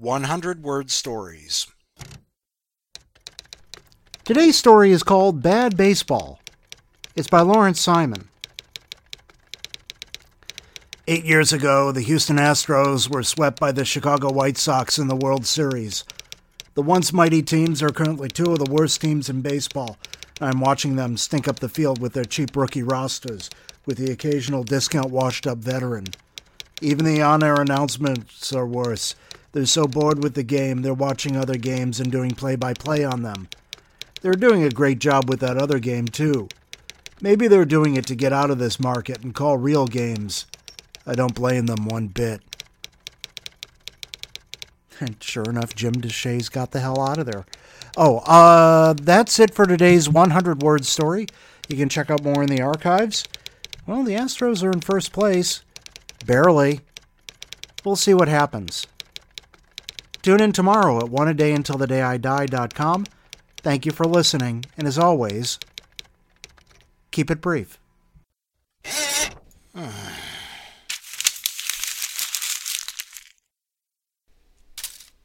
100-word stories. Today's story is called Bad Baseball. It's by Lawrence Simon. 8 years ago, the Houston Astros were swept by the Chicago White Sox in the World Series. The once mighty teams are currently two of the worst teams in baseball. I'm watching them stink up the field with their cheap rookie rosters, with the occasional discount washed-up veteran. Even the on-air announcements are worse. They're so bored with the game, they're watching other games and doing play-by-play on them. They're doing a great job with that other game, too. Maybe they're doing it to get out of this market and call real games. I don't blame them one bit. And sure enough, Jim Deshaies got the hell out of there. That's it for today's 100-word story. You can check out more in the archives. Well, the Astros are in first place. Barely. We'll see what happens. Tune in tomorrow at oneadayuntilthedayidie.com. Thank you for listening, and as always, keep it brief.